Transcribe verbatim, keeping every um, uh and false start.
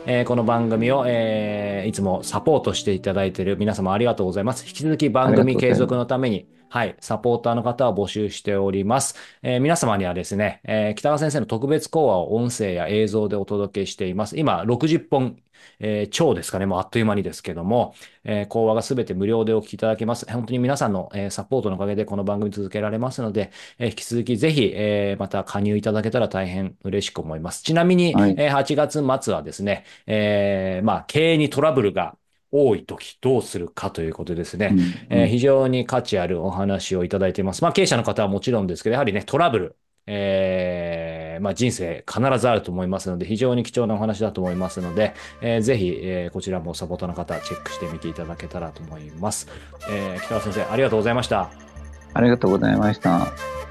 えーこの番組を、えーいつもサポートしていただいている皆様ありがとうございます。引き続き番ありが組継続とうございます。 のために、はい、サポーターの方を募集しております。えー皆様にはですね、えー北川先生の特別講話を音声や映像でお届けしています。今、ろくじゅっぽん、えー超ですかね、もうあっという間にですけども、えー講話がすべて無料でお聞きいただけます。本当に皆さんの、えーサポートのおかげでこの番組続けられますので、えー引き続きぜひ、えーまた加入いただけたら大変嬉しく思います。ちなみに、 はい。 えーはちがつ末はですね、えーまあ、経営にトラブルが多いときどうするかということですね、 うん、うん、 えー非常に価値あるお話をいただいています。まあ、経営者の方はもちろんですけど、やはりね、トラブル、えーまあ、人生必ずあると思いますので、非常に貴重なお話だと思いますので、えーぜひ、えーこちらもサポーターの方、チェックしてみていただけたらと思います。えー北川先生、ありがとうございました。 ありがとうございました。